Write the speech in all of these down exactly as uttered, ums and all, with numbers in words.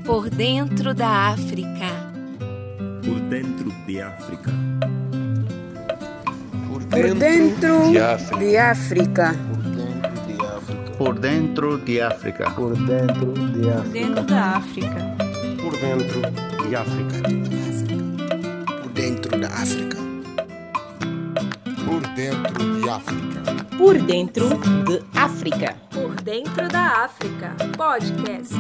Por dentro da África. Por dentro de África. Por dentro de África. Por dentro de África. Por dentro de África. Dentro da África. Por dentro de África. Por dentro da África. Por dentro de África. Por dentro de África. Por dentro da África. Podcast.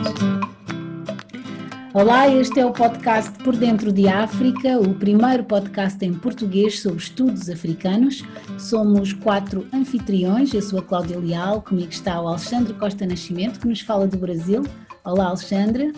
Olá, este é o podcast Por Dentro de África, o primeiro podcast em português sobre estudos africanos. Somos quatro anfitriões, eu sou a Cláudia Leal, comigo está o Alexandre Costa Nascimento, que nos fala do Brasil. Olá, Alexandre.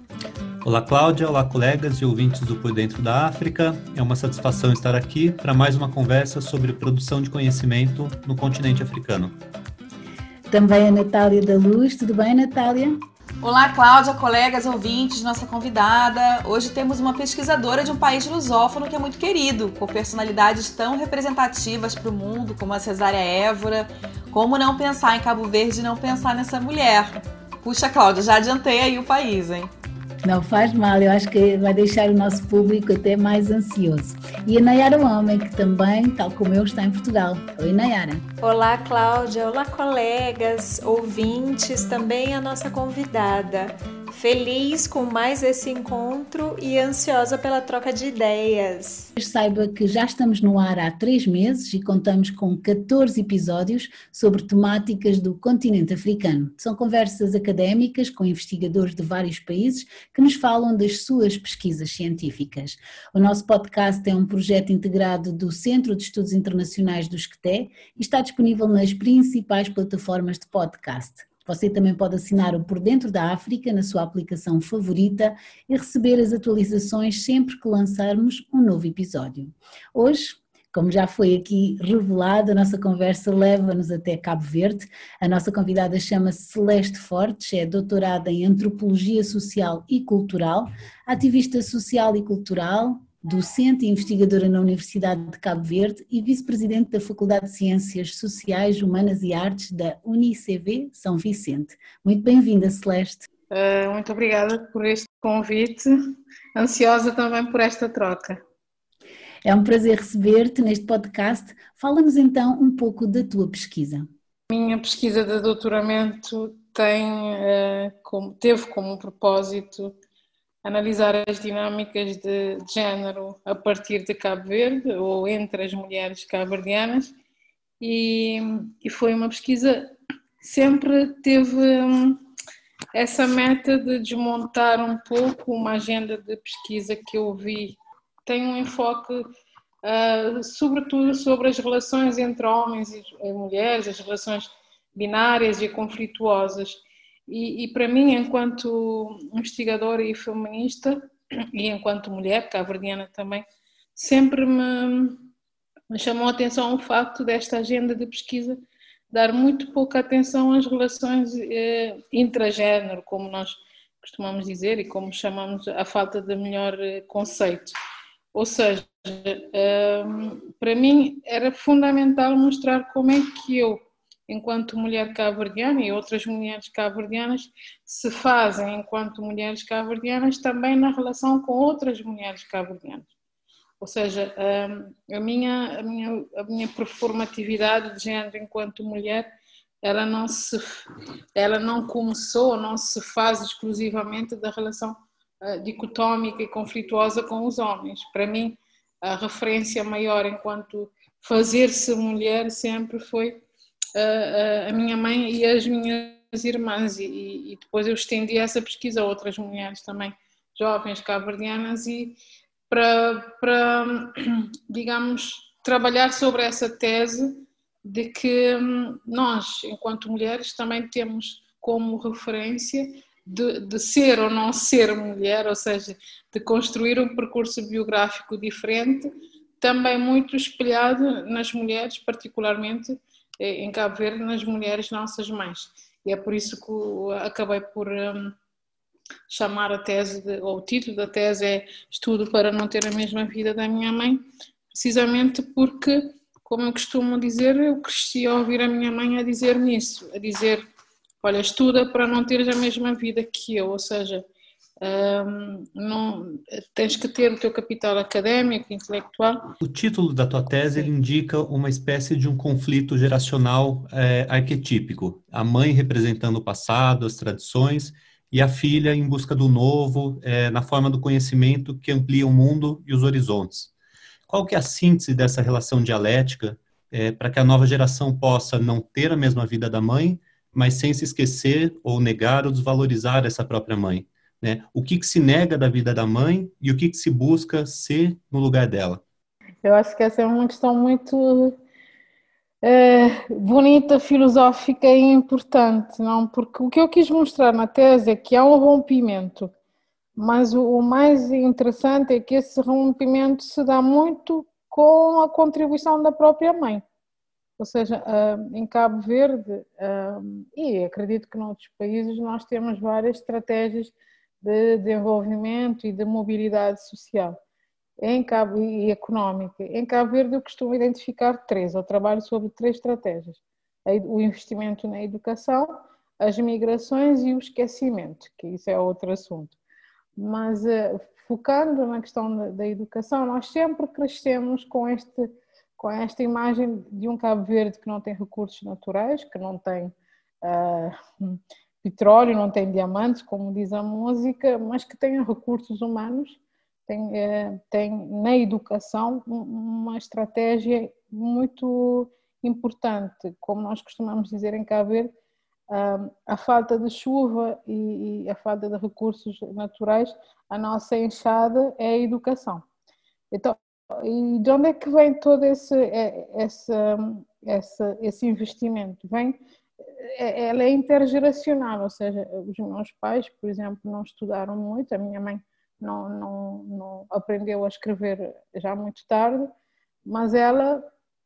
Olá, Cláudia. Olá, colegas e ouvintes do Por Dentro da África. É uma satisfação estar aqui para mais uma conversa sobre produção de conhecimento no continente africano. Também a Natália da Luz. Tudo bem, Natália? Olá, Cláudia, colegas, ouvintes, nossa convidada. Hoje temos uma pesquisadora de um país lusófono que é muito querido, com personalidades tão representativas para o mundo como a Cesária Évora. Como não pensar em Cabo Verde e não pensar nessa mulher? Puxa, Cláudia, já adiantei aí o país, hein? Não faz mal, eu acho que vai deixar o nosso público até mais ansioso. E a Nayara Homem, que também, tal como eu, está em Portugal. Oi, Nayara. Olá, Cláudia. Olá, colegas, ouvintes, também a nossa convidada. Feliz com mais esse encontro e ansiosa pela troca de ideias. Saiba que já estamos no ar há três meses e contamos com catorze episódios sobre temáticas do continente africano. São conversas académicas com investigadores de vários países que nos falam das suas pesquisas científicas. O nosso podcast é um projeto integrado do Centro de Estudos Internacionais do Esqueté e está disponível nas principais plataformas de podcast. Você também pode assinar o Por Dentro da África na sua aplicação favorita e receber as atualizações sempre que lançarmos um novo episódio. Hoje, como já foi aqui revelado, a nossa conversa leva-nos até Cabo Verde. A nossa convidada chama-se Celeste Fortes, é doutorada em Antropologia Social e Cultural, ativista social e cultural, docente e investigadora na Universidade de Cabo Verde e vice-presidente da Faculdade de Ciências Sociais, Humanas e Artes da UniCV São Vicente. Muito bem-vinda, Celeste. Uh, muito obrigada por este convite, ansiosa também por esta troca. É um prazer receber-te neste podcast. Fala-nos então um pouco da tua pesquisa. Minha pesquisa de doutoramento tem, uh, como, teve como propósito analisar as dinâmicas de género a partir de Cabo Verde ou entre as mulheres cabo-verdianas e, e foi uma pesquisa que sempre teve hum, essa meta de desmontar um pouco uma agenda de pesquisa que eu vi. Tem um enfoque uh, sobretudo sobre as relações entre homens e mulheres, as relações binárias e conflituosas. E, e para mim, enquanto investigadora e feminista, e enquanto mulher cabo-verdiana também, sempre me, me chamou a atenção o facto desta agenda de pesquisa dar muito pouca atenção às relações eh, intragénero, como nós costumamos dizer e como chamamos a falta de melhor eh, conceito. Ou seja, eh, para mim era fundamental mostrar como é que eu, enquanto mulher cabo-verdiana e outras mulheres cabo-verdianas se fazem enquanto mulheres cabo-verdianas também na relação com outras mulheres cabo-verdianas. Ou seja, a minha, a minha, a minha performatividade de género enquanto mulher, ela não, se, ela não começou, não se faz exclusivamente da relação dicotómica e conflituosa com os homens. Para mim, a referência maior enquanto fazer-se mulher sempre foi A, a minha mãe e as minhas irmãs e, e depois eu estendi essa pesquisa a outras mulheres também jovens cabo-verdianas e para, para, digamos, trabalhar sobre essa tese de que nós, enquanto mulheres, também temos como referência de, de ser ou não ser mulher, ou seja, de construir um percurso biográfico diferente, também muito espelhado nas mulheres, particularmente em Cabo Verde, nas mulheres nossas mães. E é por isso que acabei por um, chamar a tese, de, ou o título da tese é Estudo para não ter a mesma vida da minha mãe, precisamente porque, como eu costumo dizer, eu cresci a ouvir a minha mãe a dizer-me isso, a dizer, olha, estuda para não teres a mesma vida que eu, ou seja, Um, não, tens que ter o teu capital académico, intelectual. O título da tua tese ele indica uma espécie de um conflito geracional é, arquetípico. A mãe representando o passado, as tradições, e a filha em busca do novo, é, na forma do conhecimento que amplia o mundo e os horizontes. Qual que é a síntese dessa relação dialética é, para que a nova geração possa não ter a mesma vida da mãe, mas sem se esquecer ou negar ou desvalorizar essa própria mãe? Né? O que, que se nega da vida da mãe e o que, que se busca ser no lugar dela? Eu acho que essa é uma questão muito é, bonita, filosófica e importante, não? Porque o que eu quis mostrar na tese é que há um rompimento, mas o, o mais interessante é que esse rompimento se dá muito com a contribuição da própria mãe. Ou seja, em Cabo Verde, e acredito que noutros países, nós temos várias estratégias de desenvolvimento e de mobilidade social em Cabo, e económica. Em Cabo Verde eu costumo identificar três, eu trabalho sobre três estratégias: o investimento na educação, as migrações e o esquecimento, que isso é outro assunto. Mas focando na questão da, da educação, nós sempre crescemos com, este, com esta imagem de um Cabo Verde que não tem recursos naturais, que não tem uh, petróleo, não tem diamantes, como diz a música, mas que tem recursos humanos, tem, tem na educação uma estratégia muito importante. Como nós costumamos dizer em Cabo Verde, a falta de chuva e a falta de recursos naturais, a nossa enxada é a educação. Então, e de onde é que vem todo esse, esse, esse, esse investimento? Vem Ela é intergeracional, ou seja, os meus pais, por exemplo, não estudaram muito, a minha mãe não, não, não aprendeu a escrever já muito tarde, mas ela,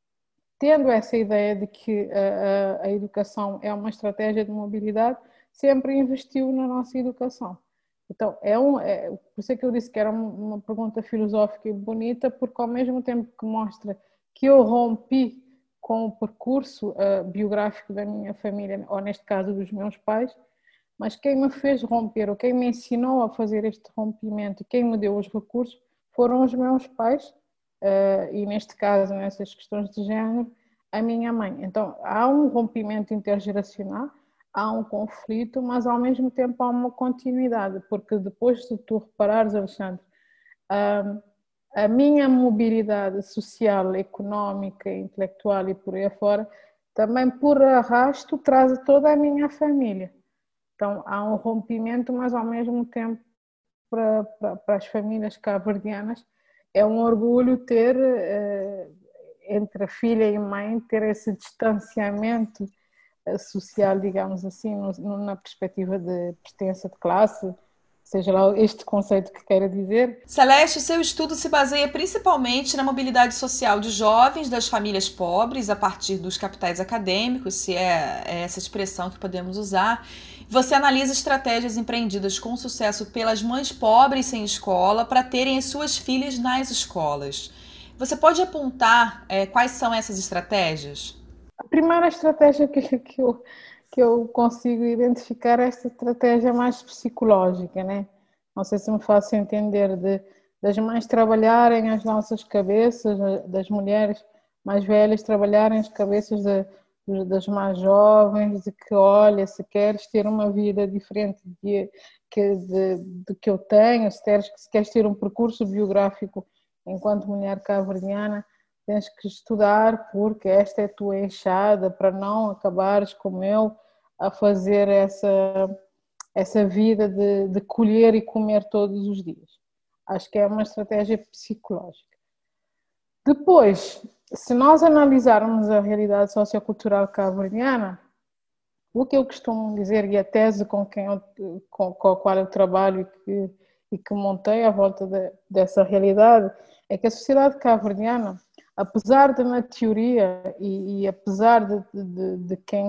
tendo essa ideia de que a, a, a educação é uma estratégia de mobilidade, sempre investiu na nossa educação. Então, é um, é, por isso é que eu disse que era uma pergunta filosófica e bonita, porque ao mesmo tempo que mostra que eu rompi com o percurso uh, biográfico da minha família, ou neste caso dos meus pais, mas quem me fez romper, ou quem me ensinou a fazer este rompimento, quem me deu os recursos, foram os meus pais, uh, e neste caso, nessas questões de género, a minha mãe. Então, há um rompimento intergeracional, há um conflito, mas ao mesmo tempo há uma continuidade, porque depois de tu reparares, Alexandre, uh, a minha mobilidade social, económica, intelectual e por aí afora, também por arrasto traz toda a minha família. Então há um rompimento, mas ao mesmo tempo para, para, para as famílias cabo-verdianas é um orgulho ter, eh, entre filha e mãe, ter esse distanciamento social, digamos assim, no, na perspectiva de pertença de classe, seja lá este conceito que queira dizer. Celeste, o seu estudo se baseia principalmente na mobilidade social de jovens das famílias pobres a partir dos capitais acadêmicos, se é, é essa expressão que podemos usar. Você analisa estratégias empreendidas com sucesso pelas mães pobres sem escola para terem as suas filhas nas escolas. Você pode apontar é, quais são essas estratégias? A primeira estratégia que, que eu... que eu consigo identificar esta estratégia mais psicológica, né? Não sei se me faço entender, de, das mães trabalharem as nossas cabeças, das mulheres mais velhas trabalharem as cabeças de, das mais jovens, de que, olha, se queres ter uma vida diferente de que, de, de que eu tenho, se queres, se queres ter um percurso biográfico enquanto mulher cabo-verdiana, tens que estudar porque esta é a tua enxada para não acabares como eu a fazer essa, essa vida de, de colher e comer todos os dias. Acho que é uma estratégia psicológica. Depois, se nós analisarmos a realidade sociocultural cabo-verdiana, o que eu costumo dizer, e a tese com, quem eu, com, com a qual eu trabalho e que, e que montei à volta de, dessa realidade, é que a sociedade cabo-verdiana, apesar de na teoria e, e apesar de, de, de, quem,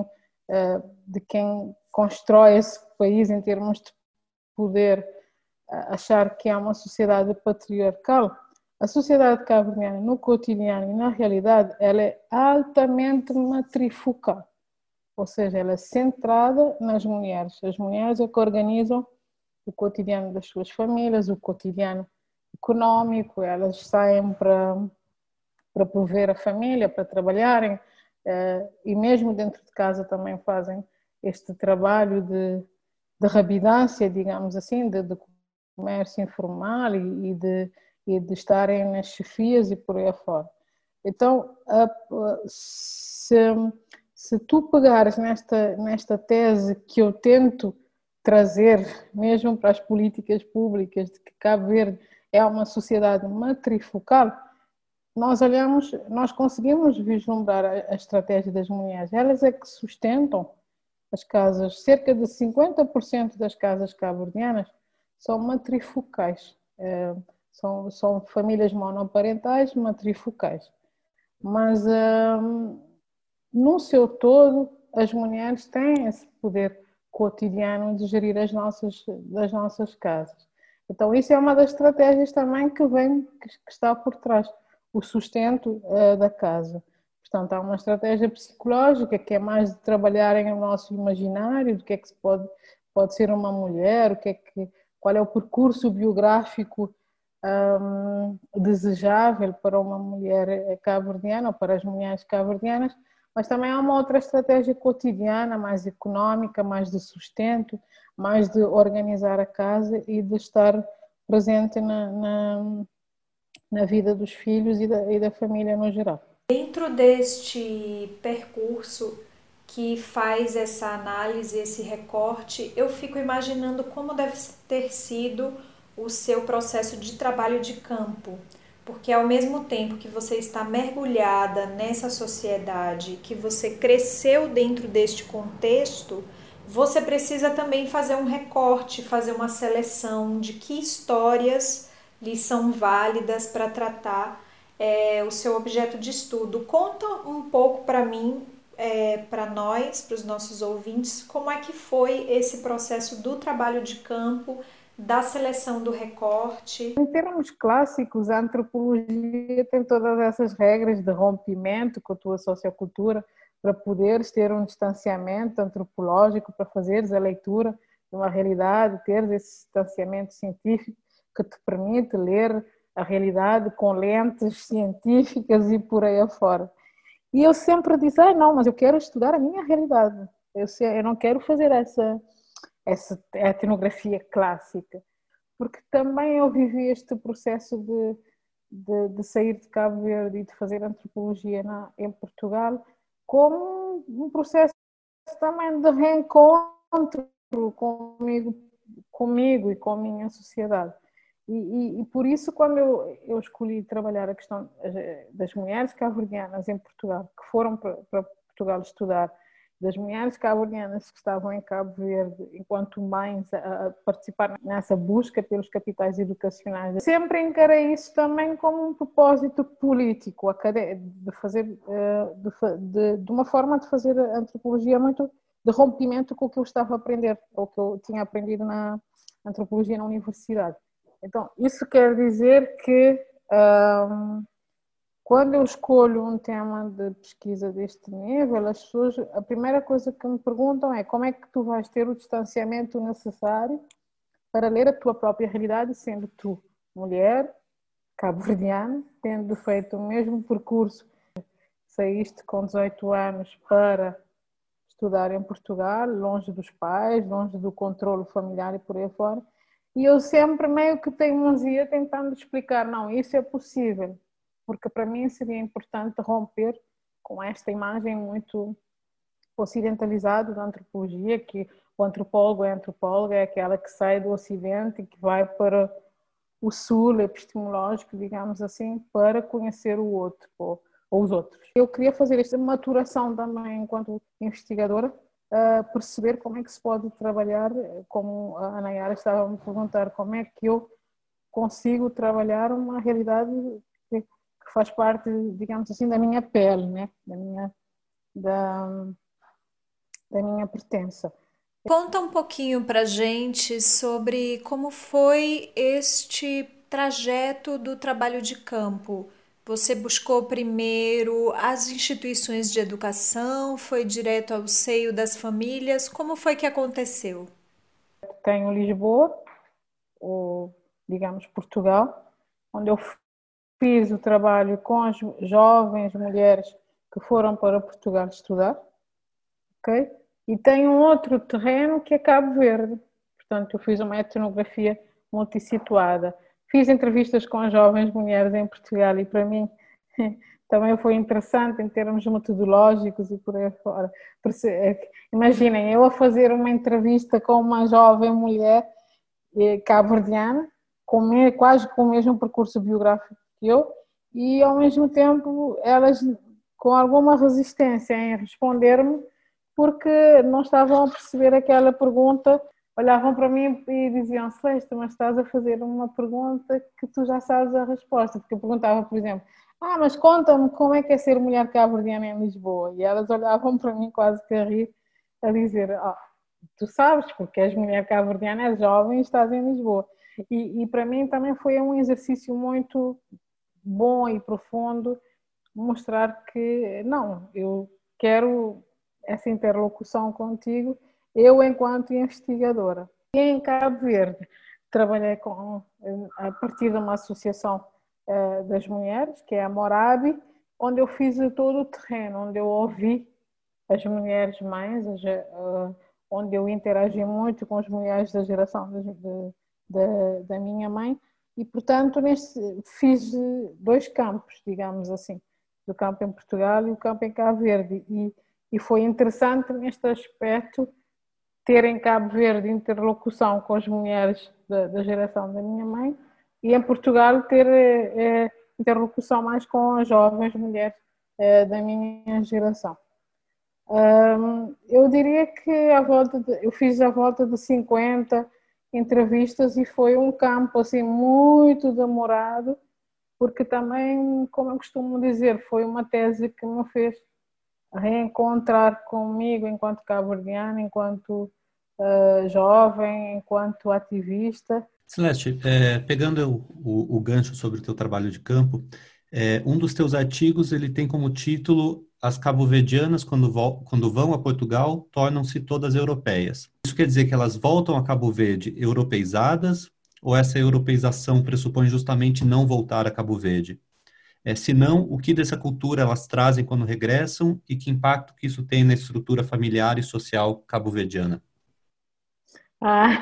de quem constrói esse país em termos de poder achar que é uma sociedade patriarcal, a sociedade cabo-verdiana no cotidiano e na realidade ela é altamente matrifocal, ou seja, ela é centrada nas mulheres. As mulheres é que organizam o cotidiano das suas famílias, o cotidiano econômico. Elas saem para, para prover a família, para trabalharem, e mesmo dentro de casa também fazem este trabalho de, de rabidância, digamos assim, de, de comércio informal e, e, de, e de estarem nas chefias e por aí afora. Então, se, se tu pegares nesta, nesta tese que eu tento trazer, mesmo para as políticas públicas, de que Cabo Verde é uma sociedade matrifocal, nós olhamos, nós conseguimos vislumbrar a, a estratégia das mulheres. Elas é que sustentam as casas. Cerca de cinquenta por cento das casas cabo-verdianas são matrifocais. É, são, são famílias monoparentais matrifocais. Mas, um, no seu todo, as mulheres têm esse poder cotidiano de gerir as nossas, as nossas casas. Então, isso é uma das estratégias também que vem, que, que está por trás. O sustento uh, da casa. Portanto, há uma estratégia psicológica que é mais de trabalharem o nosso imaginário, do que é que se pode, pode ser uma mulher, o que é que, qual é o percurso biográfico um, desejável para uma mulher cabo-verdiana ou para as mulheres cabo-verdianas, mas também há uma outra estratégia cotidiana, mais económica, mais de sustento, mais de organizar a casa e de estar presente na, na na vida dos filhos e da, e da família no geral. Dentro deste percurso que faz essa análise, esse recorte, eu fico imaginando como deve ter sido o seu processo de trabalho de campo, porque ao mesmo tempo que você está mergulhada nessa sociedade, que você cresceu dentro deste contexto, você precisa também fazer um recorte, fazer uma seleção de que histórias lhe são válidas para tratar é, o seu objeto de estudo. Conta um pouco para mim, é, para nós, para os nossos ouvintes, como é que foi esse processo do trabalho de campo, da seleção do recorte. Em termos clássicos, a antropologia tem todas essas regras de rompimento com a tua sociocultura para poderes ter um distanciamento antropológico, para fazeres a leitura de uma realidade, teres esse distanciamento científico que te permite ler a realidade com lentes científicas e por aí afora. E eu sempre disse, ah, não, mas eu quero estudar a minha realidade. Eu, eu não quero fazer essa, essa etnografia clássica. Porque também eu vivi este processo de, de, de sair de Cabo Verde e de fazer antropologia na, em Portugal como um processo também de reencontro comigo, comigo e com a minha sociedade. E, e, e por isso, quando eu, eu escolhi trabalhar a questão das mulheres cabo-verdianas em Portugal, que foram para, para Portugal estudar, das mulheres cabo-verdianas que estavam em Cabo Verde enquanto mães a, a participar nessa busca pelos capitais educacionais, sempre encarei isso também como um propósito político, de fazer de, de, de uma forma de fazer a antropologia muito de rompimento com o que eu estava a aprender, ou que eu tinha aprendido na antropologia na universidade. Então, isso quer dizer que um, quando eu escolho um tema de pesquisa deste nível, as pessoas, a primeira coisa que me perguntam é como é que tu vais ter o distanciamento necessário para ler a tua própria realidade, sendo tu mulher, cabo-verdiana, tendo feito o mesmo percurso, saíste com dezoito anos para estudar em Portugal, longe dos pais, longe do controle familiar e por aí fora. E eu sempre meio que teimosia tentando explicar, não, isso é possível, porque para mim seria importante romper com esta imagem muito ocidentalizada da antropologia, que o antropólogo é antropóloga, é aquela que sai do ocidente e que vai para o sul epistemológico, digamos assim, para conhecer o outro, ou, ou os outros. Eu queria fazer esta maturação também enquanto investigadora, Uh, perceber como é que se pode trabalhar, como a Ana Yara estava a me perguntar, como é que eu consigo trabalhar uma realidade que, que faz parte, digamos assim, da minha pele, né? da, minha, da, da minha pertença. Conta um pouquinho pra gente sobre como foi este trajeto do trabalho de campo. Você buscou primeiro as instituições de educação, foi direto ao seio das famílias? Como foi que aconteceu? Tenho Lisboa, ou, digamos, Portugal, onde eu fiz o trabalho com as jovens mulheres que foram para Portugal estudar, ok? E tenho um outro terreno que é Cabo Verde. Portanto, eu fiz uma etnografia multissituada. Fiz entrevistas com as jovens mulheres em Portugal e para mim também foi interessante em termos metodológicos e por aí fora. Imaginem, eu a fazer uma entrevista com uma jovem mulher cabo-verdiana, com quase com o mesmo percurso biográfico que eu, e ao mesmo tempo elas com alguma resistência em responder-me, porque não estavam a perceber aquela pergunta, olhavam para mim e diziam: Celeste, mas estás a fazer uma pergunta que tu já sabes a resposta. Porque eu perguntava, por exemplo, ah, mas conta-me como é que é ser mulher cabo-verdiana em Lisboa. E elas olhavam para mim quase que a rir, a dizer: oh, tu sabes, porque és mulher cabo-verdiana, és jovem e estás em Lisboa. E, e para mim também foi um exercício muito bom e profundo mostrar que, não, eu quero essa interlocução contigo, eu enquanto investigadora. E em Cabo Verde trabalhei com, a partir de uma associação uh, das mulheres, que é a Morabi, onde eu fiz todo o terreno, onde eu ouvi as mulheres mães, uh, onde eu interagi muito com as mulheres da geração de, de, de, da minha mãe, e portanto neste, fiz dois campos, digamos assim, do campo em Portugal e o campo em Cabo Verde, e, e foi interessante neste aspecto ter em Cabo Verde interlocução com as mulheres da, da geração da minha mãe e em Portugal ter é, interlocução mais com as jovens mulheres é, da minha geração. Um, eu diria que a volta de, eu fiz a volta de cinquenta entrevistas e foi um campo assim muito demorado, porque também, como eu costumo dizer, foi uma tese que me fez reencontrar comigo enquanto cabo-verdiana, enquanto uh, jovem, enquanto ativista. Celeste, é, pegando o, o gancho sobre o teu trabalho de campo, é, um dos teus artigos ele tem como título: As cabo-verdianas, quando, quando vão a Portugal, tornam-se todas europeias. Isso quer dizer que elas voltam a Cabo Verde europeizadas, ou essa europeização pressupõe justamente não voltar a Cabo Verde? É, se não, o que dessa cultura elas trazem quando regressam e que impacto que isso tem na estrutura familiar e social cabo-verdiana? Ah,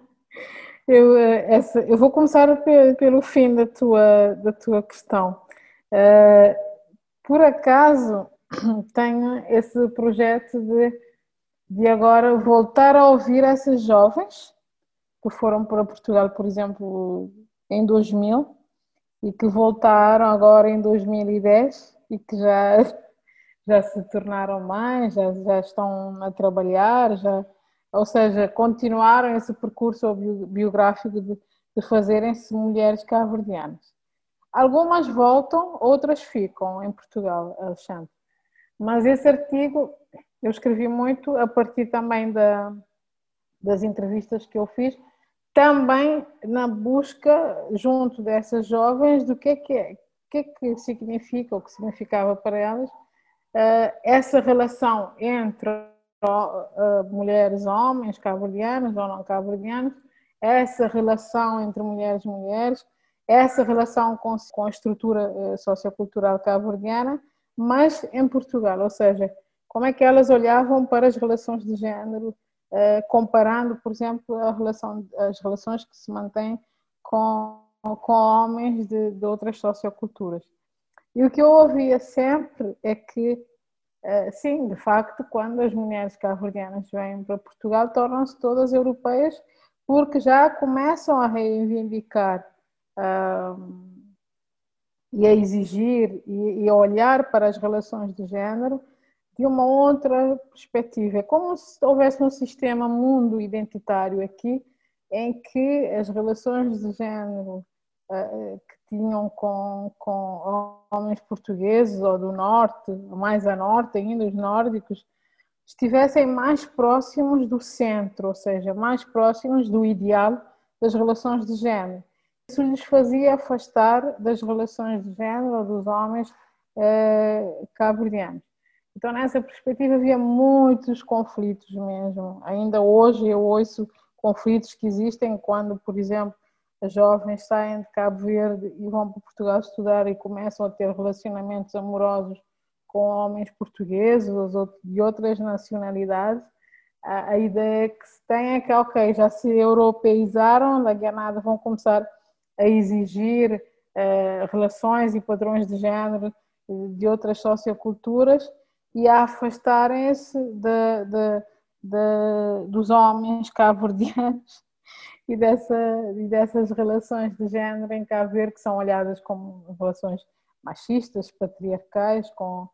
eu, essa, eu vou começar pelo fim da tua, da tua questão. Uh, por acaso, tenho esse projeto de, de agora voltar a ouvir essas jovens que foram para Portugal, por exemplo, em dois mil e que voltaram agora em dois mil e dez e que já, já se tornaram mães, já, já estão a trabalhar, já, ou seja, continuaram esse percurso biográfico de, de fazerem-se mulheres cabo-verdianas. Algumas voltam, outras ficam em Portugal, Alexandre. Mas esse artigo eu escrevi muito a partir também da, das entrevistas que eu fiz, também na busca, junto dessas jovens, do que é que, é, que, é que significa, ou que significava para elas, uh, essa relação entre uh, mulheres, homens, cabo-verdianos ou não cabo-verdianos, essa relação entre mulheres e mulheres, essa relação com, com a estrutura uh, sociocultural cabo-verdiana, mas em Portugal, ou seja, como é que elas olhavam para as relações de género, eh, comparando, por exemplo, a relação, as relações que se mantêm com, com homens de, de outras socioculturas. E o que eu ouvia sempre é que, eh, sim, de facto, quando as mulheres cabo-verdianas vêm para Portugal, tornam-se todas europeias, porque já começam a reivindicar uh, e a exigir e, e a olhar para as relações de género de uma outra perspectiva. É como se houvesse um sistema mundo identitário aqui, em que as relações de género uh, que tinham com, com homens portugueses ou do norte, mais a norte ainda, os nórdicos, estivessem mais próximos do centro, ou seja, mais próximos do ideal das relações de género. Isso lhes fazia afastar das relações de género dos homens uh, cabo-verdianos. Então, nessa perspectiva, havia muitos conflitos mesmo. Ainda hoje eu ouço conflitos que existem quando, por exemplo, as jovens saem de Cabo Verde e vão para Portugal estudar e começam a ter relacionamentos amorosos com homens portugueses ou de outras nacionalidades, a, a ideia que se tem é que, ok, já se europeizaram, daqui a nada vão começar a exigir uh, relações e padrões de género de outras socioculturas e a afastarem-se de, de, de, dos homens cabo-verdianos e, dessa, e dessas relações de género em Cabo Verde que são olhadas como relações machistas, patriarcais, com,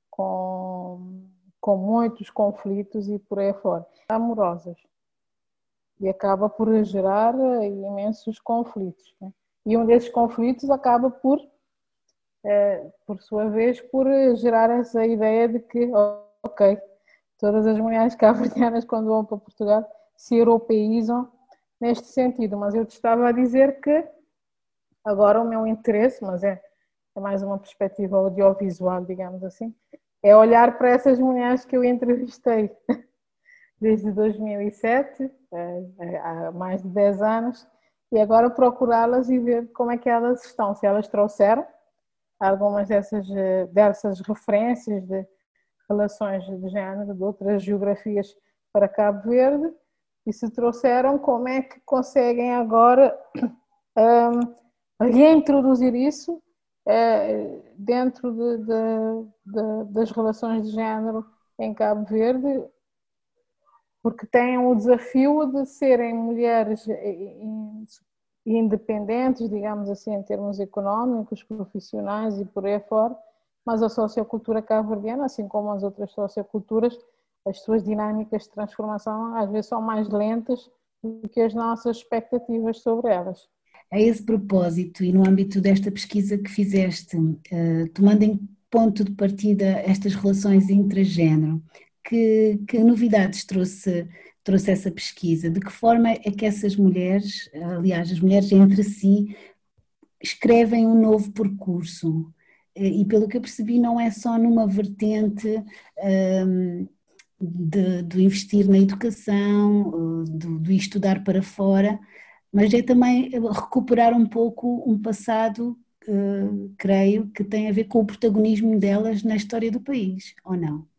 com, com muitos conflitos e por aí fora, amorosas. E acaba por gerar imensos conflitos, né? E um desses conflitos acaba por, eh, por sua vez, por gerar essa ideia de que, ok, todas as mulheres cabo-verdianas quando vão para Portugal se europeizam neste sentido. Mas eu te estava a dizer que agora o meu interesse, mas é, é mais uma perspectiva audiovisual, digamos assim, é olhar para essas mulheres que eu entrevistei desde dois mil e sete, há mais de dez anos, e agora procurá-las e ver como é que elas estão, se elas trouxeram algumas dessas, dessas referências de relações de género de outras geografias para Cabo Verde, e se trouxeram, como é que conseguem agora um, reintroduzir isso uh, dentro de, de, de, das relações de género em Cabo Verde, porque têm o desafio de serem mulheres independentes, digamos assim, em termos económicos, profissionais e por aí fora, mas a sociocultura cabo-verdiana, assim como as outras socioculturas, as suas dinâmicas de transformação às vezes são mais lentas do que as nossas expectativas sobre elas. A esse propósito, e no âmbito desta pesquisa que fizeste, tomando em ponto de partida estas relações intragénero, Que, que novidades trouxe, trouxe essa pesquisa? De que forma é que essas mulheres, aliás, as mulheres entre si, escrevem um novo percurso? E pelo que eu percebi, não é só numa vertente um, de, de investir na educação, de, de estudar para fora, mas é também recuperar um pouco um passado, uh, creio, que tem a ver com o protagonismo delas na história do país, ou não?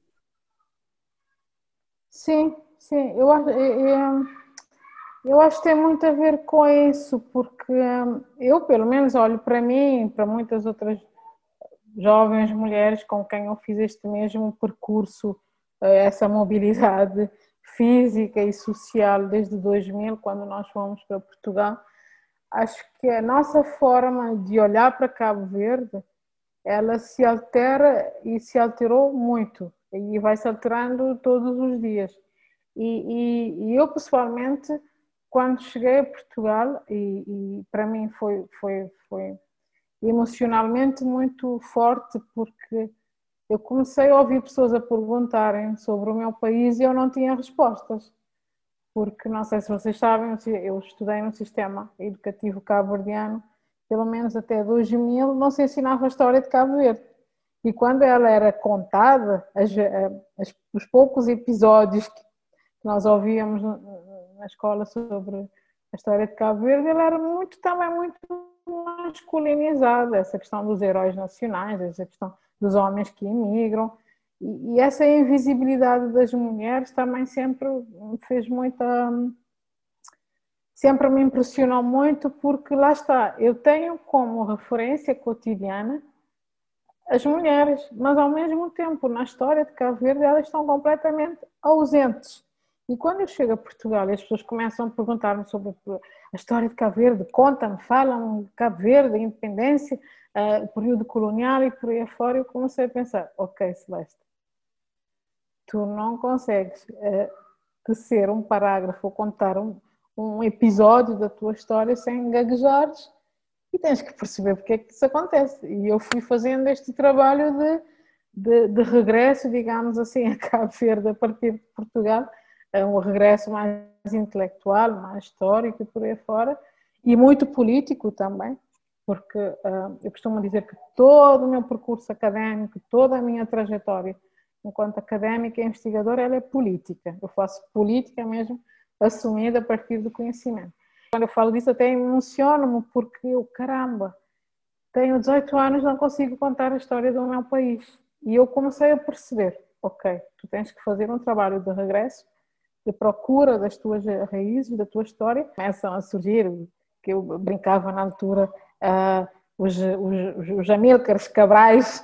Sim, sim, eu acho, eu, eu acho que tem muito a ver com isso, porque eu, pelo menos, olho para mim e para muitas outras jovens mulheres com quem eu fiz este mesmo percurso, essa mobilidade física e social desde dois mil, quando nós fomos para Portugal. Acho que a nossa forma de olhar para Cabo Verde, ela se altera e se alterou muito. E vai se alterando todos os dias. E, e, e eu, pessoalmente, quando cheguei a Portugal, e, e para mim foi, foi, foi emocionalmente muito forte, porque eu comecei a ouvir pessoas a perguntarem sobre o meu país e eu não tinha respostas. Porque, não sei se vocês sabem, eu estudei no sistema educativo cabo-verdiano, pelo menos até dois mil, não se ensinava a história de Cabo Verde. E quando ela era contada, as, as, os poucos episódios que nós ouvíamos na escola sobre a história de Cabo Verde, ela era muito, também muito masculinizada, essa questão dos heróis nacionais, essa questão dos homens que emigram, e, e essa invisibilidade das mulheres também sempre me fez muita... sempre me impressionou muito, porque lá está, eu tenho como referência cotidiana as mulheres, mas ao mesmo tempo na história de Cabo Verde elas estão completamente ausentes. E quando eu chego a Portugal e as pessoas começam a perguntar-me sobre a história de Cabo Verde, conta-me, falam de Cabo Verde, a independência, uh, o período colonial e por aí afora, eu comecei a pensar, ok, Celeste, tu não consegues uh, tecer um parágrafo ou contar um, um episódio da tua história sem gaguejares. E tens que perceber porque é que isso acontece. E eu fui fazendo este trabalho de, de, de regresso, digamos assim, a Cabo Verde a partir de Portugal, um regresso mais intelectual, mais histórico e por aí fora, e muito político também, porque uh, eu costumo dizer que todo o meu percurso académico, toda a minha trajetória enquanto académica e investigadora, ela é política. Eu faço política mesmo assumida a partir do conhecimento. Quando eu falo disso até emociono-me, porque eu, caramba, tenho dezoito anos, não consigo contar a história do meu país. E eu comecei a perceber, ok, tu tens que fazer um trabalho de regresso, de procura das tuas raízes, da tua história. Começam a surgir, que eu brincava na altura, uh, os, os, os Amílcares Cabrais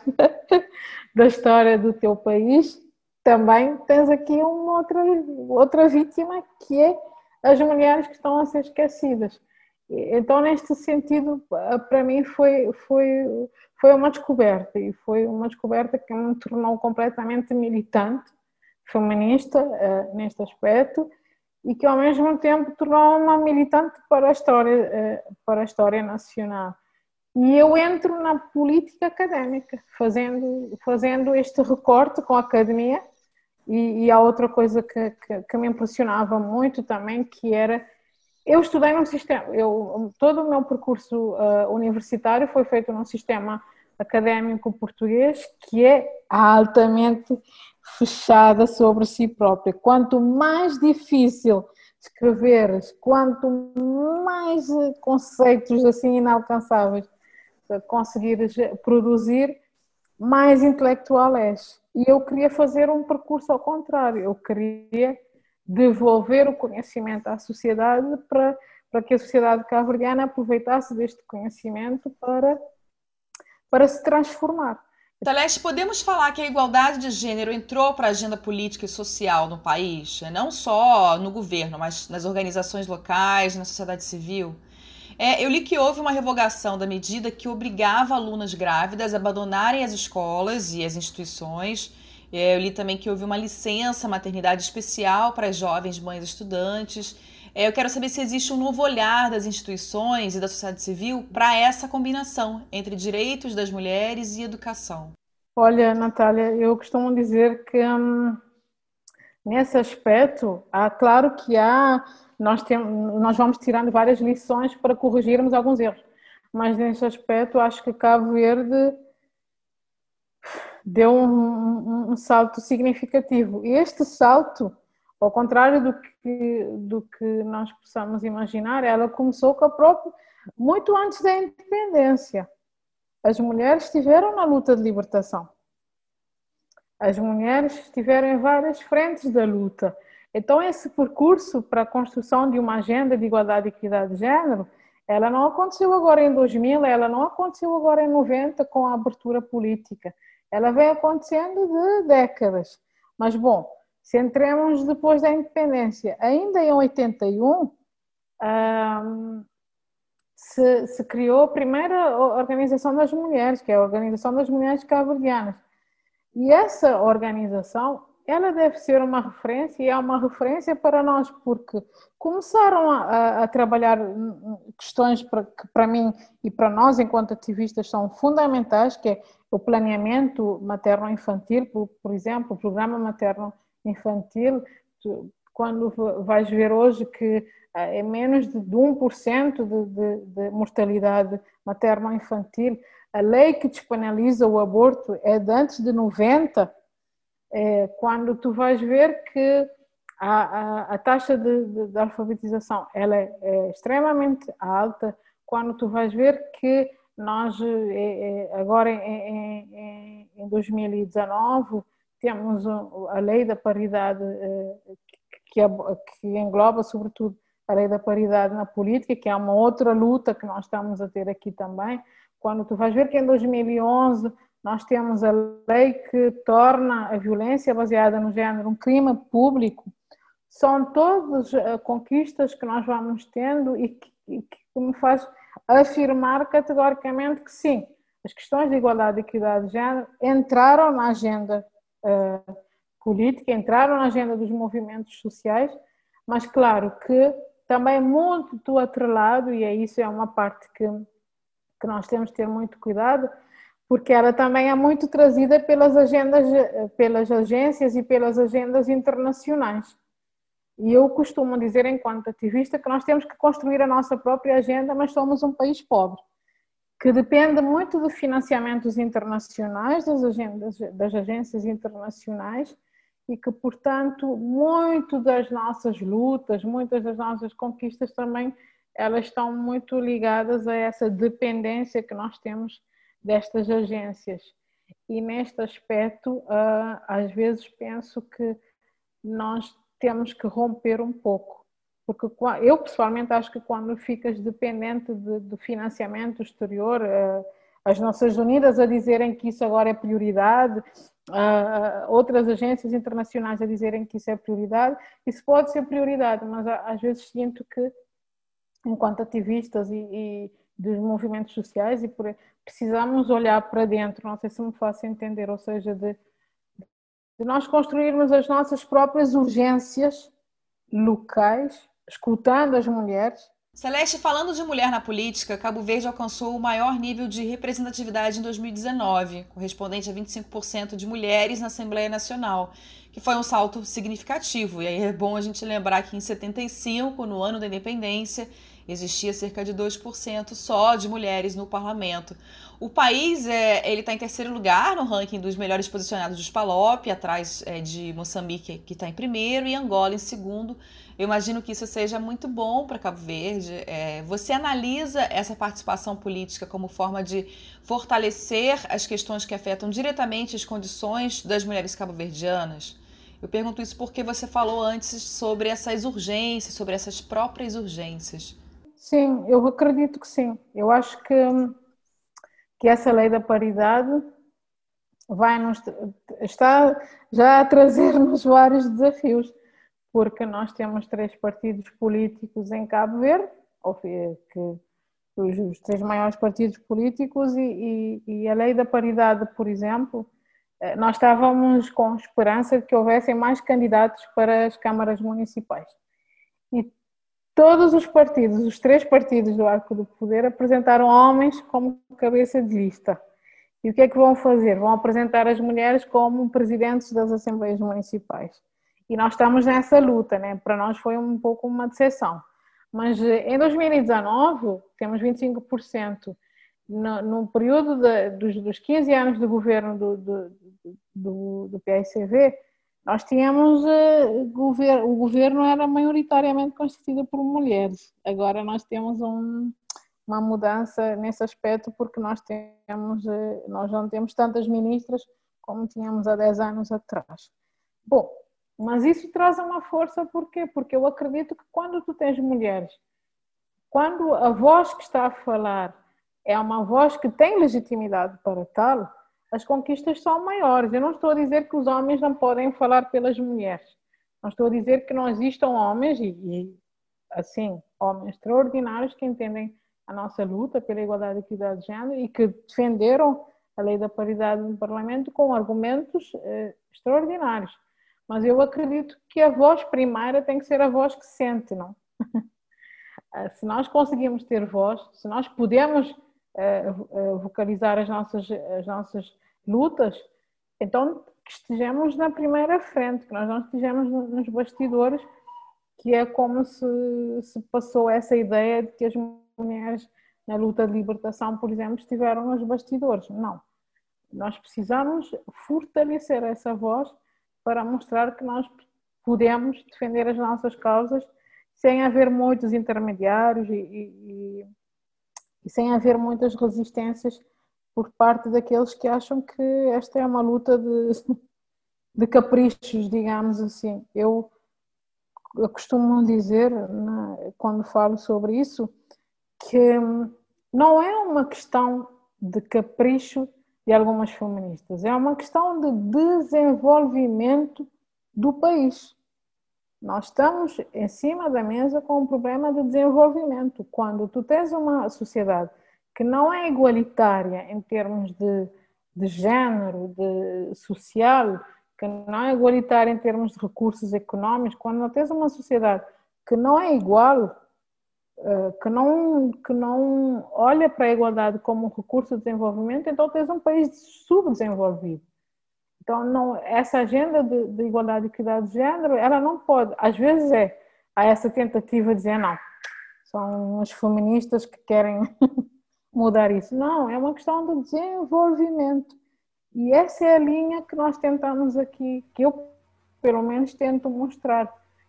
da história do teu país. Também tens aqui uma outra, outra vítima, que é as mulheres que estão a ser esquecidas. Então, neste sentido, para mim foi, foi, foi uma descoberta, e foi uma descoberta que me tornou completamente militante, feminista, uh, neste aspecto, e que ao mesmo tempo tornou uma militante para a história, uh, para a história nacional. E eu entro na política académica, fazendo, fazendo este recorte com a academia. E, e há outra coisa que, que, que me impressionava muito também, que era, eu estudei num sistema, eu, todo o meu percurso uh, universitário foi feito num sistema académico português que é altamente fechada sobre si própria. Quanto mais difícil escreveres, quanto mais conceitos assim inalcançáveis conseguires produzir, mais intelectual és. E eu queria fazer um percurso ao contrário, eu queria devolver o conhecimento à sociedade para, para que a sociedade cabo-verdiana aproveitasse deste conhecimento para, para se transformar. Celeste, podemos falar que a igualdade de gênero entrou para a agenda política e social no país, não só no governo, mas nas organizações locais, na sociedade civil? É, eu li que houve uma revogação da medida que obrigava alunas grávidas a abandonarem as escolas e as instituições. É, eu li também que houve uma licença maternidade especial para as jovens mães estudantes. É, eu quero saber se existe um novo olhar das instituições e da sociedade civil para essa combinação entre direitos das mulheres e educação. Olha, Natália, eu costumo dizer que hum, nesse aspecto, há, claro que há... Nós, temos, nós vamos tirando várias lições para corrigirmos alguns erros, mas nesse aspecto acho que Cabo Verde deu um, um, um salto significativo. E este salto, ao contrário do que, do que nós possamos imaginar, ela começou com a própria, muito antes da independência. As mulheres estiveram na luta de libertação. As mulheres estiveram em várias frentes da luta. Então, esse percurso para a construção de uma agenda de igualdade e equidade de género, ela não aconteceu agora em dois mil, ela não aconteceu agora em noventa com a abertura política. Ela vem acontecendo de décadas. Mas, bom, se entremos depois da independência, ainda em oitenta e um, um se, se criou a primeira Organização das Mulheres, que é a Organização das Mulheres Cabo-Verdianas. E essa organização, ela deve ser uma referência, e é uma referência para nós, porque começaram a, a, a trabalhar questões para, que para mim e para nós, enquanto ativistas, são fundamentais, que é o planeamento materno-infantil, por, por exemplo, o programa materno-infantil. Quando vais ver hoje que é menos de um por cento de, de, de mortalidade materno-infantil, a lei que despenaliza o aborto é de antes de noventa. É, quando tu vais ver que a, a, a taxa de, de, de alfabetização ela é, é extremamente alta, quando tu vais ver que nós é, é, agora em, em, em dois mil e dezanove temos a lei da paridade é, que, que engloba sobretudo a lei da paridade na política, que é uma outra luta que nós estamos a ter aqui também. Quando tu vais ver que em dois mil e onze nós temos a lei que torna a violência baseada no género um crime público, são todas conquistas que nós vamos tendo e que, e que me faz afirmar categoricamente que sim, as questões de igualdade e equidade de género entraram na agenda uh, política, entraram na agenda dos movimentos sociais, mas claro que também muito atrelado, e é isso é uma parte que, que nós temos de ter muito cuidado, porque ela também é muito trazida pelas agendas, pelas agências e pelas agendas internacionais. E eu costumo dizer, enquanto ativista, que nós temos que construir a nossa própria agenda, mas somos um país pobre, que depende muito de financiamentos internacionais, das, agendas, das agências internacionais, e que, portanto, muito das nossas lutas, muitas das nossas conquistas também elas estão muito ligadas a essa dependência que nós temos destas agências. E neste aspecto, às vezes penso que nós temos que romper um pouco. Porque eu pessoalmente acho que quando ficas dependente de, de financiamento exterior, as Nações Unidas a dizerem que isso agora é prioridade, outras agências internacionais a dizerem que isso é prioridade, isso pode ser prioridade, mas às vezes sinto que, enquanto ativistas e, e dos movimentos sociais, e por, precisamos olhar para dentro, não sei se me faço entender, ou seja, de, de nós construirmos as nossas próprias urgências locais, escutando as mulheres. Celeste, falando de mulher na política, Cabo Verde alcançou o maior nível de representatividade em dois mil e dezenove, correspondente a vinte e cinco por cento de mulheres na Assembleia Nacional, que foi um salto significativo. E aí é bom a gente lembrar que em setenta e cinco, no ano da independência, existia cerca de dois por cento só de mulheres no parlamento. O país é, ele está em terceiro lugar no ranking dos melhores posicionados dos PALOP, atrás é, de Moçambique, que está em primeiro, e Angola em segundo. Eu imagino que isso seja muito bom para Cabo Verde. É, você analisa essa participação política como forma de fortalecer as questões que afetam diretamente as condições das mulheres cabo-verdianas? Eu pergunto isso porque você falou antes sobre essas urgências, sobre essas próprias urgências. Sim, eu acredito que sim. Eu acho que, que essa lei da paridade vai nos, está já a trazer-nos vários desafios, porque nós temos três partidos políticos em Cabo Verde, que, os, os três maiores partidos políticos, e, e, e a lei da paridade, por exemplo, nós estávamos com esperança de que houvessem mais candidatos para as câmaras municipais. E todos os partidos, os três partidos do Arco do Poder, apresentaram homens como cabeça de lista. E o que é que vão fazer? Vão apresentar as mulheres como presidentes das Assembleias Municipais. E nós estamos nessa luta, né? Para nós foi um pouco uma decepção. Mas em dois mil e dezenove, temos vinte e cinco por cento. No, no período de, dos, dos quinze anos de governo do, do, do, do P A I C V, nós tínhamos, uh, gover, o governo era maioritariamente constituído por mulheres. Agora nós temos um, uma mudança nesse aspecto, porque nós, temos, uh, nós não temos tantas ministras como tínhamos há dez anos atrás. Bom, mas isso traz uma força, por quê? Porque eu acredito que quando tu tens mulheres, quando a voz que está a falar é uma voz que tem legitimidade para tal, as conquistas são maiores. Eu não estou a dizer que os homens não podem falar pelas mulheres. Não estou a dizer que não existam homens, e, e assim, homens extraordinários que entendem a nossa luta pela igualdade e equidade de género e que defenderam a lei da paridade no Parlamento com argumentos eh, extraordinários. Mas eu acredito que a voz primária tem que ser a voz que sente, não? Se nós conseguimos ter voz, se nós podemos uh, vocalizar as nossas, as nossas lutas, então que estejamos na primeira frente, que nós não estejamos nos bastidores, que é como se, se passou essa ideia de que as mulheres na luta de libertação, por exemplo, estiveram nos bastidores. Não. Nós precisamos fortalecer essa voz para mostrar que nós podemos defender as nossas causas sem haver muitos intermediários e, e, e sem haver muitas resistências por parte daqueles que acham que esta é uma luta de, de caprichos, digamos assim. Eu, eu costumo dizer, né, quando falo sobre isso, que não é uma questão de capricho de algumas feministas, é uma questão de desenvolvimento do país. Nós estamos em cima da mesa com um problema de desenvolvimento. Quando tu tens uma sociedade que não é igualitária em termos de, de género, de social, que não é igualitária em termos de recursos económicos, quando não tens uma sociedade que não é igual, que não, que não olha para a igualdade como um recurso de desenvolvimento, então tens um país subdesenvolvido. Então, não, essa agenda de, de igualdade e equidade de género, ela não pode, às vezes é, há essa tentativa de dizer, não, são as feministas que querem mudar isso. Não, é uma questão de desenvolvimento. E essa é a linha que nós tentamos aqui, que eu, pelo menos, tento mostrar.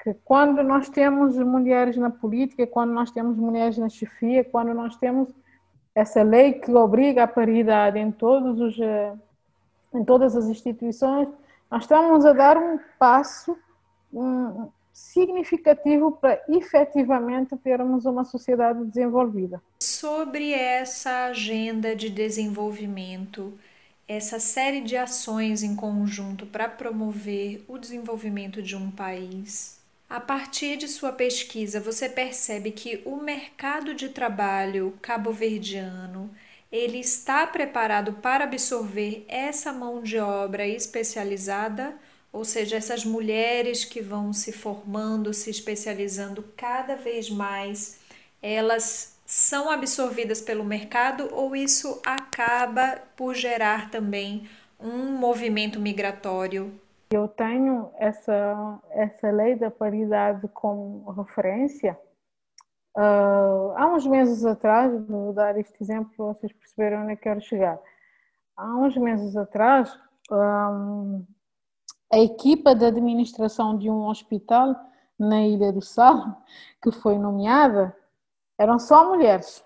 que quando nós temos mulheres na política, quando nós temos mulheres na chefia, quando nós temos essa lei que obriga a paridade em, todos os, em todas as instituições, nós estamos a dar um passo um, significativo para efetivamente termos uma sociedade desenvolvida. Sobre essa agenda de desenvolvimento, essa série de ações em conjunto para promover o desenvolvimento de um país, a partir de sua pesquisa, você percebe que o mercado de trabalho cabo-verdiano ele está preparado para absorver essa mão de obra especializada, ou seja, essas mulheres que vão se formando, se especializando cada vez mais, elas são absorvidas pelo mercado ou isso acaba por gerar também um movimento migratório? Eu tenho essa, essa lei da paridade como referência. Uh, há uns meses atrás, vou dar este exemplo para vocês perceberem onde eu quero chegar. Há uns meses atrás, um, a equipa de administração de um hospital na Ilha do Sal, que foi nomeada, eram só mulheres.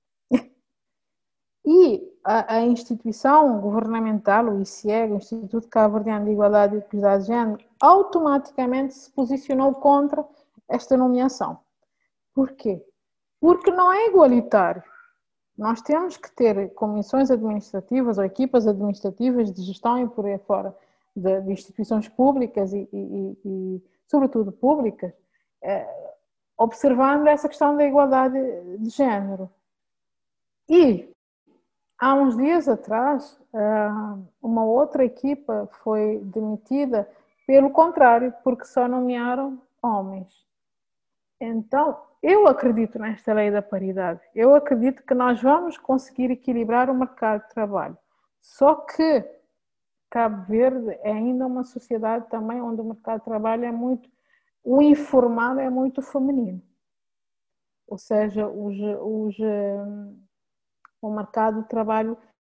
E a, a instituição governamental, o I C E G, o Instituto Cabo-Verdiano de Igualdade e Equidade de Género, automaticamente se posicionou contra esta nomeação. Por quê? Porque não é igualitário. Nós temos que ter comissões administrativas ou equipas administrativas de gestão e por aí fora de, de instituições públicas e, e, e sobretudo públicas, eh, observando essa questão da igualdade de género. E há uns dias atrás, uma outra equipa foi demitida pelo contrário, porque só nomearam homens. Então, eu acredito nesta lei da paridade. Eu acredito que nós vamos conseguir equilibrar o mercado de trabalho. Só que Cabo Verde é ainda uma sociedade também onde o mercado de trabalho é muito, o informal é muito feminino. Ou seja, os, os, o mercado de trabalho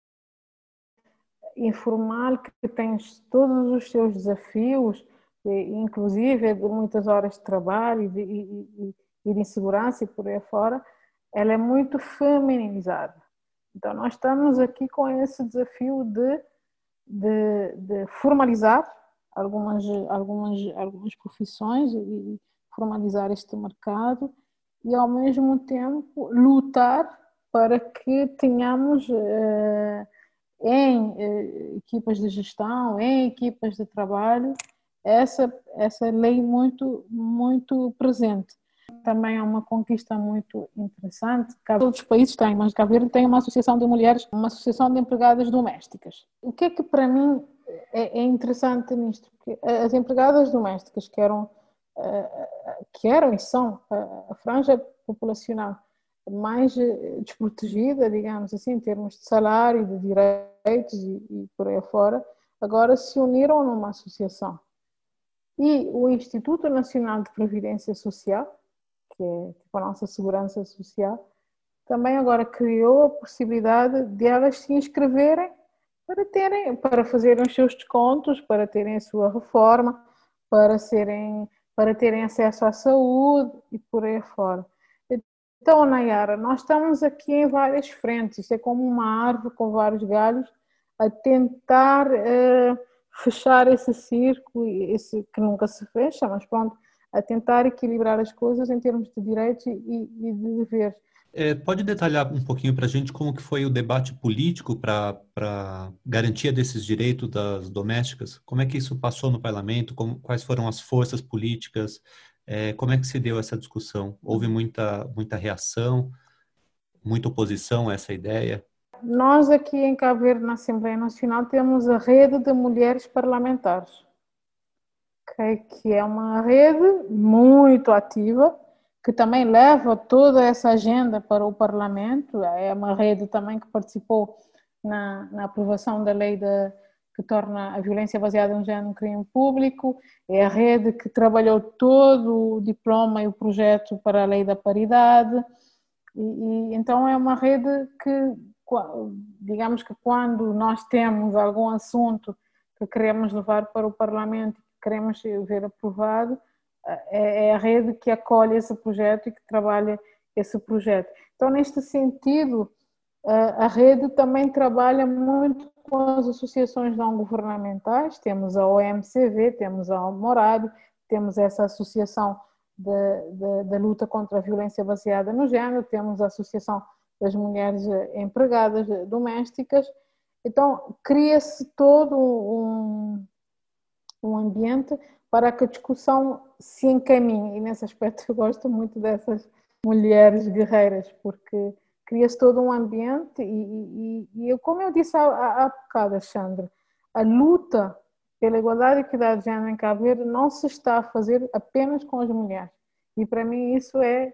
informal que tem todos os seus desafios, inclusive de muitas horas de trabalho e de, e, e de insegurança e por aí fora, ela é muito feminilizada. Então nós estamos aqui com esse desafio de, de, de formalizar algumas, algumas, algumas profissões e formalizar este mercado e ao mesmo tempo lutar para que tenhamos eh, em eh, equipas de gestão, em equipas de trabalho, essa, essa lei muito, muito presente. Também é uma conquista muito interessante. Todos os países têm, mas Cabo Verde tem uma associação de mulheres, uma associação de empregadas domésticas. O que é que para mim é, é interessante nisto? Porque as empregadas domésticas que eram, que eram e são a franja populacional mais desprotegida, digamos assim, em termos de salário, de direitos e, e por aí fora, agora se uniram numa associação. E o Instituto Nacional de Previdência Social, que é tipo a nossa segurança social, também agora criou a possibilidade de elas se inscreverem para terem, para fazerem os seus descontos, para terem a sua reforma, para serem, para terem acesso à saúde e por aí fora. Então, Nayara, nós estamos aqui em várias frentes, isto é como uma árvore com vários galhos, a tentar uh, fechar esse círculo, esse, que nunca se fecha, mas pronto, a tentar equilibrar as coisas em termos de direitos e, e de deveres. É, pode detalhar um pouquinho para a gente como que foi o debate político para a garantia desses direitos das domésticas? Como é que isso passou no parlamento? Como, quais foram as forças políticas? É, como é que se deu essa discussão? Houve muita, muita reação, muita oposição a essa ideia? Nós aqui em Cabo Verde, na Assembleia Nacional, temos a Rede de Mulheres Parlamentares, okay? Que é uma rede muito ativa, que também leva toda essa agenda para o Parlamento. É uma rede também que participou na, na aprovação da lei de, que torna a violência baseada no género um crime público. É a rede que trabalhou todo o diploma e o projeto para a lei da paridade. E, e, então é uma rede que, digamos que quando nós temos algum assunto que queremos levar para o Parlamento, que queremos ver aprovado, é a rede que acolhe esse projeto e que trabalha esse projeto. Então, neste sentido, a rede também trabalha muito com as associações não governamentais, temos a O M C V, temos a Almorado, temos essa associação da luta contra a violência baseada no género, temos a Associação das Mulheres Empregadas Domésticas. Então, cria-se todo um, um ambiente para que a discussão se encaminhe, e nesse aspecto eu gosto muito dessas mulheres guerreiras, porque cria-se todo um ambiente e, e, e como eu disse há, há bocado, Alexandre, a luta pela igualdade e equidade de género em Cabo Verde não se está a fazer apenas com as mulheres. E para mim isso é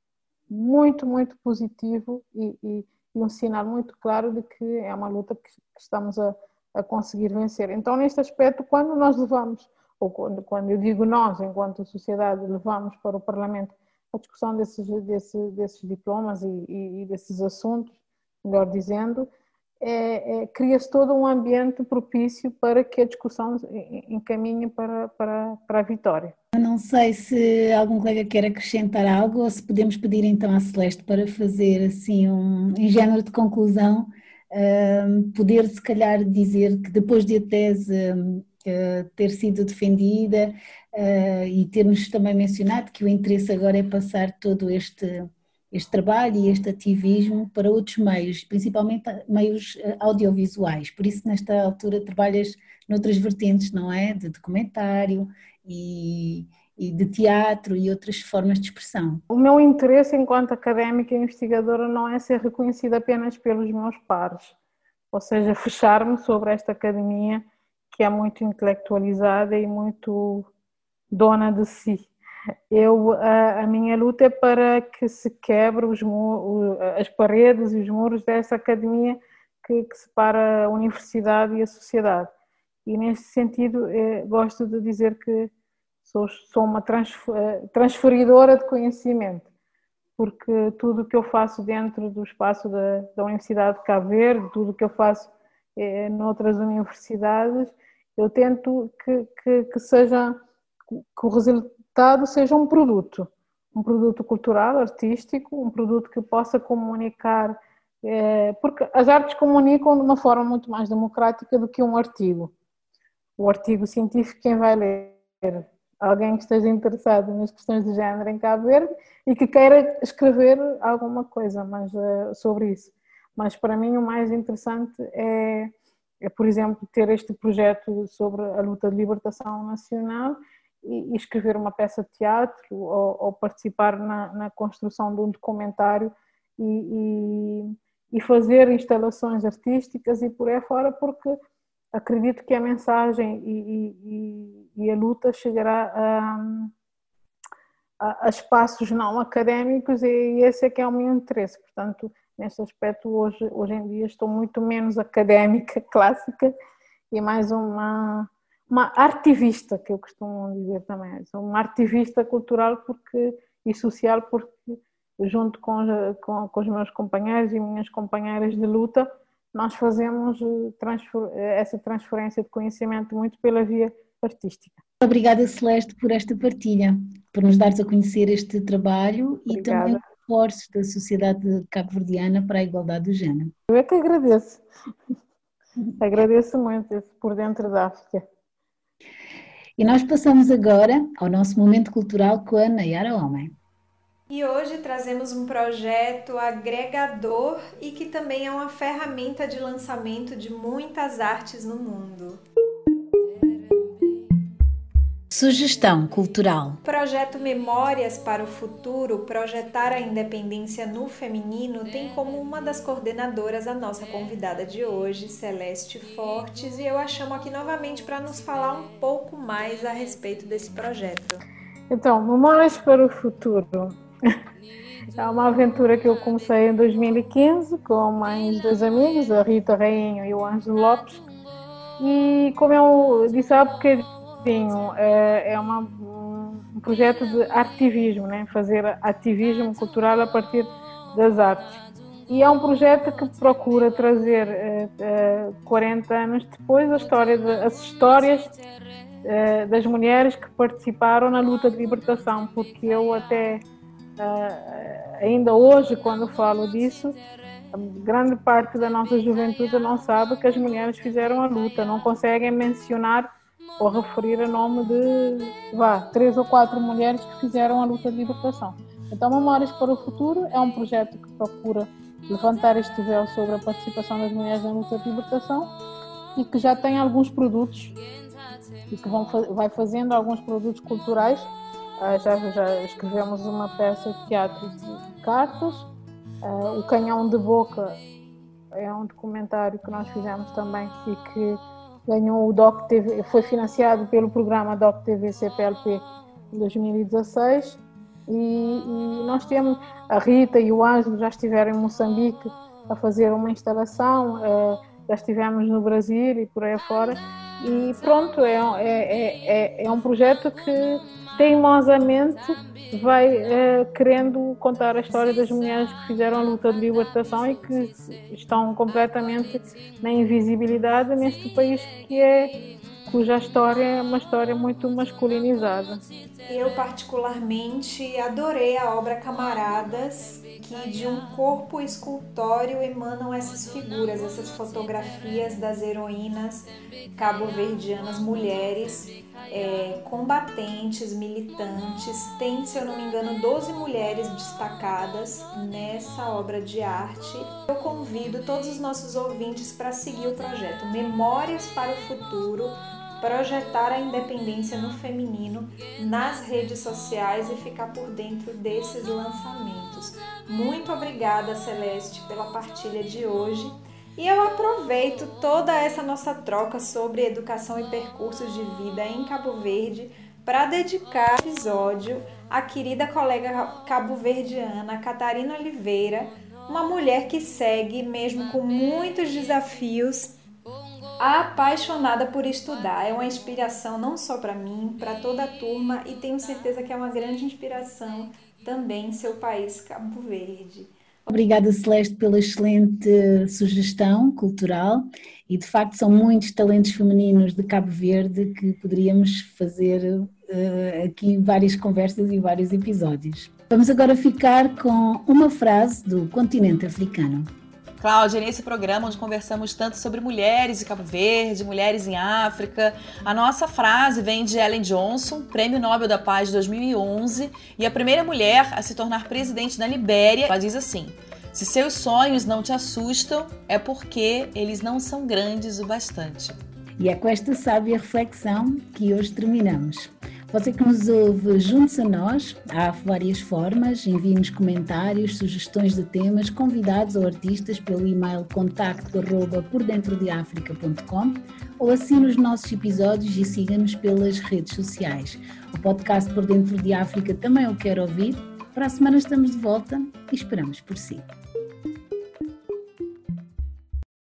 muito, muito positivo e, e, e um sinal muito claro de que é uma luta que, que estamos a, a conseguir vencer. Então, neste aspecto, quando nós levamos, ou quando, quando eu digo nós, enquanto sociedade, levamos para o Parlamento a discussão desses, desses, desses diplomas e, e, e desses assuntos, melhor dizendo, é, é, cria-se todo um ambiente propício para que a discussão encaminhe para, para, para a vitória. Eu não sei se algum colega quer acrescentar algo ou se podemos pedir então à Celeste para fazer assim um, em género de conclusão, uh, poder se calhar dizer que depois de a tese uh, ter sido defendida uh, e termos também mencionado que o interesse agora é passar todo este este trabalho e este ativismo para outros meios, principalmente meios audiovisuais. Por isso, nesta altura, trabalhas noutras vertentes, não é? De documentário e, e de teatro e outras formas de expressão. O meu interesse enquanto académica e investigadora não é ser reconhecida apenas pelos meus pares, ou seja, fechar-me sobre esta academia que é muito intelectualizada e muito dona de si. Eu, a, a minha luta é para que se quebre os muros, as paredes e os muros dessa academia que, que separa a universidade e a sociedade. E neste sentido eh, gosto de dizer que sou, sou uma transfer, transferidora de conhecimento, porque tudo o que eu faço dentro do espaço da, da Universidade de Cabo Verde, tudo o que eu faço eh, noutras universidades, eu tento que, que, que seja, que o resultado seja um produto, um produto cultural, artístico, um produto que possa comunicar, é, porque as artes comunicam de uma forma muito mais democrática do que um artigo. O artigo científico, quem vai ler? Alguém que esteja interessado nas questões de género em Cabo Verde e que queira escrever alguma coisa mais, uh, sobre isso. Mas para mim o mais interessante é, é, por exemplo, ter este projeto sobre a luta de libertação nacional e escrever uma peça de teatro ou, ou participar na, na construção de um documentário e, e, e fazer instalações artísticas e por aí fora, porque acredito que a mensagem e, e, e a luta chegará a, a, a espaços não académicos e esse é que é o meu interesse. Portanto, neste aspecto, hoje, hoje em dia estou muito menos académica, clássica e mais uma... uma artivista, que eu costumo dizer também, sou uma artivista cultural porque, e social porque junto com, com, com os meus companheiros e minhas companheiras de luta nós fazemos transfer, essa transferência de conhecimento muito pela via artística. Obrigada, Celeste, por esta partilha, por nos dares a conhecer este trabalho. Obrigada. E também esforços da sociedade cabo-verdiana para a igualdade do género. Eu é que agradeço, agradeço muito por dentro da África. E nós passamos agora ao nosso momento cultural com a Nayara Homem. E hoje trazemos um projeto agregador e que também é uma ferramenta de lançamento de muitas artes no mundo. Sugestão cultural. O projeto Memórias para o Futuro, projetar a independência no feminino, tem como uma das coordenadoras a nossa convidada de hoje, Celeste Fortes, e eu a chamo aqui novamente para nos falar um pouco mais a respeito desse projeto. Então, Memórias para o Futuro é uma aventura que eu comecei em dois mil e quinze com mais dois amigos, a Rita Rainho e o Ângelo Lopes, e como eu disse há bocadinho, é uma, um projeto de ativismo, né? Fazer ativismo cultural a partir das artes. E é um projeto que procura trazer, quarenta anos depois, a história de, as histórias das mulheres que participaram na luta de libertação, porque eu até ainda hoje, quando falo disso, grande parte da nossa juventude não sabe que as mulheres fizeram a luta, não conseguem mencionar ou referir o nome de vá, três ou quatro mulheres que fizeram a luta de libertação. Então, Memórias para o Futuro é um projeto que procura levantar este véu sobre a participação das mulheres na luta de libertação e que já tem alguns produtos e que vão, vai fazendo alguns produtos culturais. Já, já escrevemos uma peça de teatro de cartas. O Canhão de Boca é um documentário que nós fizemos também e que ganhou o D O C T V, foi financiado pelo programa D O C T V C P L P em dois mil e dezasseis. E, e nós temos, a Rita e o Ângelo já estiveram em Moçambique a fazer uma instalação, já estivemos no Brasil e por aí afora. E pronto, é, é, é, é um projeto que teimosamente vai é, querendo contar a história das mulheres que fizeram a luta de libertação e que estão completamente na invisibilidade neste país que é, cuja história é uma história muito masculinizada. Eu particularmente adorei a obra Camaradas, que de um corpo escultório emanam essas figuras, essas fotografias das heroínas cabo-verdianas, mulheres é, combatentes, militantes. Tem, se eu não me engano, doze mulheres destacadas nessa obra de arte. Eu convido todos os nossos ouvintes para seguir o projeto Memórias para o Futuro, projetar a independência no feminino nas redes sociais e ficar por dentro desses lançamentos. Muito obrigada, Celeste, pela partilha de hoje. E eu aproveito toda essa nossa troca sobre educação e percursos de vida em Cabo Verde para dedicar o episódio à querida colega cabo-verdiana Catarina Oliveira, uma mulher que segue, mesmo com muitos desafios, apaixonada por estudar. É uma inspiração não só para mim, para toda a turma, e tenho certeza que é uma grande inspiração também em seu país, Cabo Verde. Obrigada, Celeste, pela excelente sugestão cultural, e de facto são muitos talentos femininos de Cabo Verde que poderíamos fazer uh, aqui várias conversas e vários episódios. Vamos agora ficar com uma frase do continente africano. Cláudia, nesse programa onde conversamos tanto sobre mulheres de Cabo Verde, mulheres em África, a nossa frase vem de Ellen Johnson, Prêmio Nobel da Paz de dois mil e onze, e a primeira mulher a se tornar presidente da Libéria. Ela diz assim: se seus sonhos não te assustam, é porque eles não são grandes o bastante. E é com esta sábia reflexão que hoje terminamos. Você que nos ouve, junte-se a nós, há várias formas, envie-nos comentários, sugestões de temas, convidados ou artistas pelo e-mail contacto arroba por dentro de africa ponto com ou assine os nossos episódios e siga-nos pelas redes sociais. O podcast Por Dentro de África também o quer ouvir. Para a semana estamos de volta e esperamos por si.